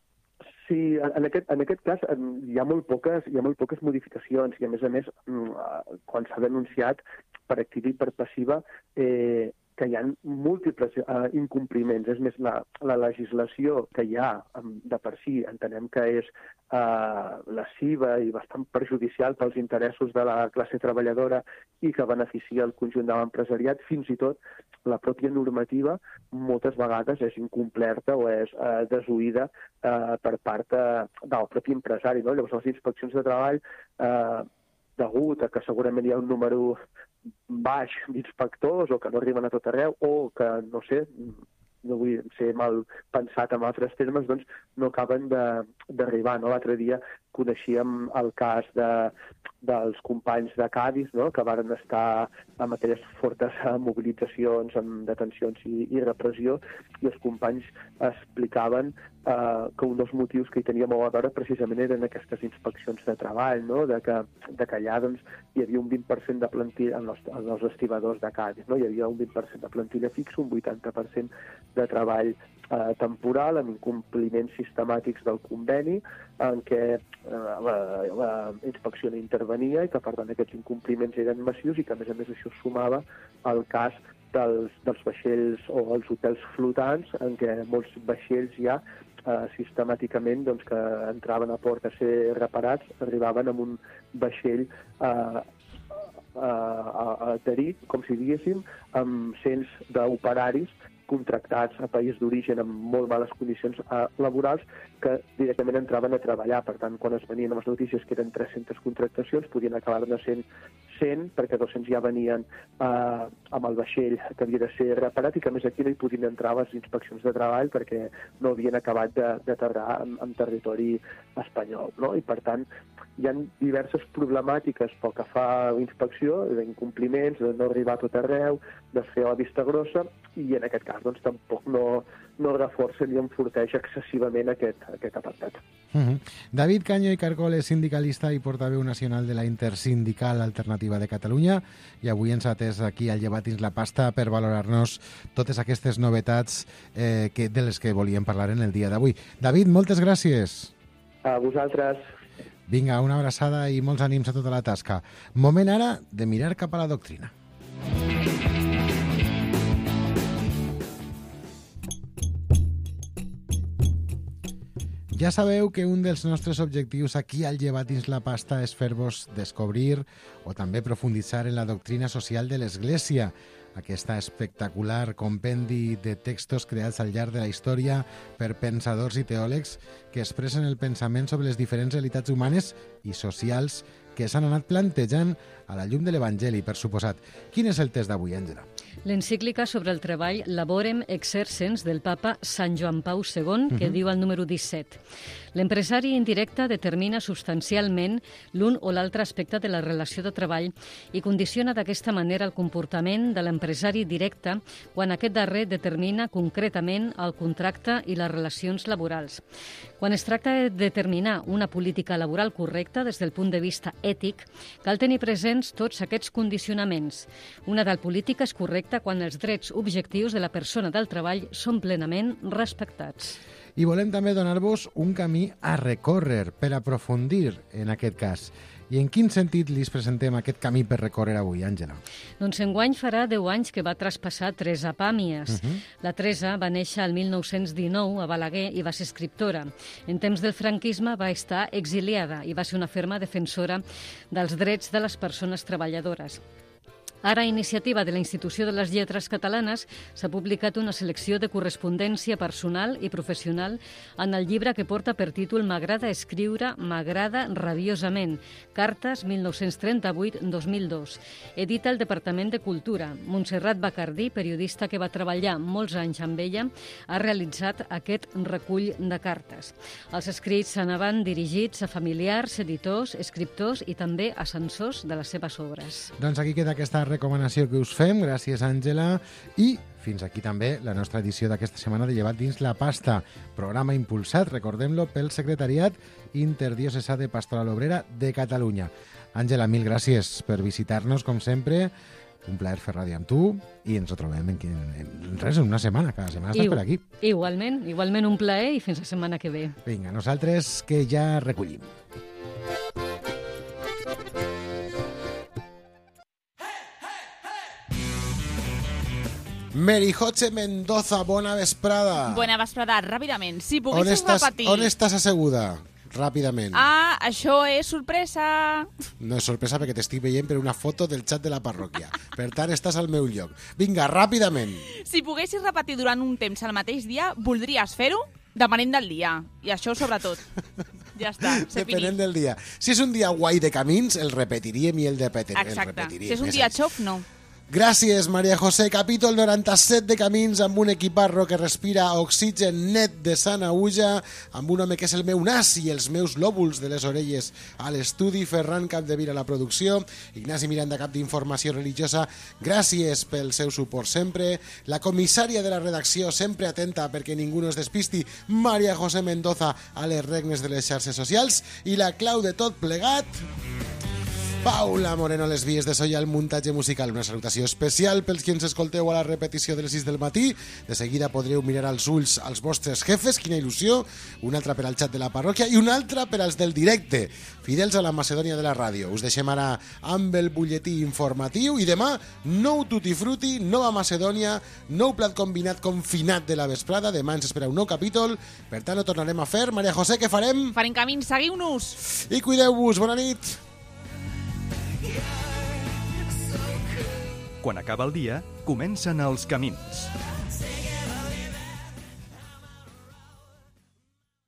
Sí, en aquest, en aquest cas hi ha, molt poques, hi ha molt poques modificacions i, a més a més, quan s'ha denunciat per activa i per passiva, eh, que hi ha múltiples uh, incompliments. És més, la, la legislació que hi ha de per si entenem que és uh, lesiva i bastant perjudicial pels interessos de la classe treballadora i que beneficia el conjunt de l'empresariat. Fins i tot la pròpia normativa moltes vegades és incomplerta o és uh, desoïda uh, per part uh, del propi empresari. No? Llavors, les inspeccions de treball, uh, degut a que segurament hi ha un número baix d'inspectors o que no arriben a tot arreu o que, no sé, no vull ser mal pensat en altres termes, doncs no acaben d'arribar. No? L'altre dia coneixíem el cas de, dels companys de Cadis, no? Que varen estar amb aquelles fortes mobilitzacions, amb detencions i, i repressió, i els companys explicaven eh, que un dels motius que hi tenia molt a veure precisament eren aquestes inspeccions de treball, no? de, que, de que allà doncs, hi havia un vint per cent de plantilla en els, en els estibadors de Cadis, no? Hi havia un vint per cent de plantilla fixa, un vuitanta per cent de treball eh, temporal, amb incompliments sistemàtics del conveni, en què eh, la, la inspecció no intervenia i que, per tant, aquests incompliments eren massius i que, a més a més, això sumava al cas dels, dels vaixells o els hotels flotants, en què molts vaixells ja eh, sistemàticament doncs, que entraven a port a ser reparats, arribaven amb un vaixell eh, adherit, com si diguéssim, amb cents d'operaris contractats a país d'origen amb molt males condicions eh, laborals que directament entraven a treballar. Per tant, quan es venien amb les notícies que eren tres-centes contractacions, podien acabar-ne sent cent, perquè dos-cents ja venien eh, amb el vaixell que havia de ser reparat i que, a més, aquí no hi podien entrar les inspeccions de treball perquè no havien acabat d'aterrar en, en territori espanyol. No? I, per tant, hi ha diverses problemàtiques pel que fa a la inspecció, d'incompliments, de no arribar a tot arreu, de fer la vista grossa, i en aquest cas doncs, tampoc no, no reforça ni enforteix excessivament aquest, aquest apartat. Uh-huh. David Caño i Cargol és sindicalista i portaveu nacional de la Intersindical Alternativa de Catalunya, i avui ens ha atès aquí al Llevat dins la pasta per valorar-nos totes aquestes novetats eh, que, de les que volíem parlar en el dia d'avui. David, moltes gràcies. A vosaltres. Vinga, una abraçada i molts ànims a tota la tasca. Moment ara de mirar cap a la doctrina. Ja sabeu que un dels nostres objectius aquí al Llevat dins la pasta és fer-vos descobrir o també profunditzar en la doctrina social de l'Església, aquesta espectacular compendi de textos creats al llarg de la història per pensadors i teòlegs que expressen el pensament sobre les diferents realitats humanes i socials que s'han anat plantejant a la llum de l'Evangeli, per suposat. Quin és el test d'avui, Àngela? L'encíclica sobre el treball Laborem Exercens del papa Sant Joan Pau segon, que uh-huh. diu al número disset. L'empresari indirecte determina substancialment l'un o l'altre aspecte de la relació de treball i condiciona d'aquesta manera el comportament de l'empresari directe quan aquest darrer determina concretament el contracte i les relacions laborals. Quan es tracta de determinar una política laboral correcta des del punt de vista ètic, cal tenir presents tots aquests condicionaments. Una tal política és correcta quan els drets objectius de la persona del treball són plenament respectats. I volem també donar-vos un camí a recórrer per aprofundir en aquest cas. I en quin sentit li presentem aquest camí per recórrer avui, Àngela? Doncs enguany farà deu anys que va traspassar Teresa Pàmies. Uh-huh. La Teresa va néixer el mil nou-cents dinou a Balaguer i va ser escriptora. En temps del franquisme va estar exiliada i va ser una ferma defensora dels drets de les persones treballadores. Ara, a iniciativa de la Institució de les Lletres Catalanes, s'ha publicat una selecció de correspondència personal i professional en el llibre que porta per títol M'agrada escriure, m'agrada rabiosament, Cartes mil nou-cents trenta-vuit a dos mil dos. Edita el Departament de Cultura. Montserrat Bacardí, periodista que va treballar molts anys amb ella, ha realitzat aquest recull de cartes. Els escrits anaven dirigits a familiars, editors, escriptors i també a censors de les seves obres. Doncs aquí queda aquesta recomanació que us fem. Gràcies, Àngela. I fins aquí també la nostra edició d'aquesta setmana de Llevat dins la pasta. Programa impulsat, recordem-lo, pel Secretariat Interdiocesà de Pastoral Obrera de Catalunya. Àngela, mil gràcies per visitar-nos, com sempre. Un plaer fer ràdio amb tu i ens ho trobem en, en res, en una setmana. Cada setmana estàs per aquí. Igualment, igualment un plaer i fins la setmana que ve. Vinga, nosaltres que ja recollim. Mary José Mendoza, bona vesprada. Bona vesprada, ràpidament. Si poguessis on estàs, repetir... On estàs asseguda? Ràpidament. Ah, això és sorpresa. No és sorpresa perquè t'estic veient per una foto del xat de la parròquia. Per tant, estàs al meu lloc. Vinga, ràpidament. Si poguessis repetir durant un temps el mateix dia, voldries fer-ho? Depenent del dia. I això sobretot. Ja està, s'ha finit. Depenent del dia. Si és un dia guai de camins, el repetiríem i el de peter. Exacte. Si és un dia xof, no. Gràcies, Maria José. Capítol noranta-set de Camins, amb un equiparro que respira oxigen net de sana ulla, amb un home que és el meu nas i els meus lòbuls de les orelles a l'estudi, Ferran Capdevila a la producció, Ignasi Miranda, cap d'informació religiosa. Gràcies pel seu suport sempre. La comissària de la redacció, sempre atenta perquè ningú no es despisti, Maria José Mendoza, a les regnes de les xarxes socials. I la clau de tot plegat... Paula Moreno a les vies de so i al muntatge musical. Una salutació especial pels qui ens escolteu a la repetició de les sis del matí. De seguida podreu mirar als ulls als vostres jefes, quina il·lusió. Una altra per al xat de la parròquia i una altra per als del directe, fidels a la Macedònia de la ràdio. Us deixem ara amb el butlletí informatiu i demà nou tutti frutti, nova Macedònia, nou plat combinat confinat de la vesprada. Demà ens espera un nou capítol, per tant ho tornarem a fer. Maria José, què farem? Farem camins, seguiu-nos! I cuideu-vos, bona nit! Quan acaba el dia, comencen els camins.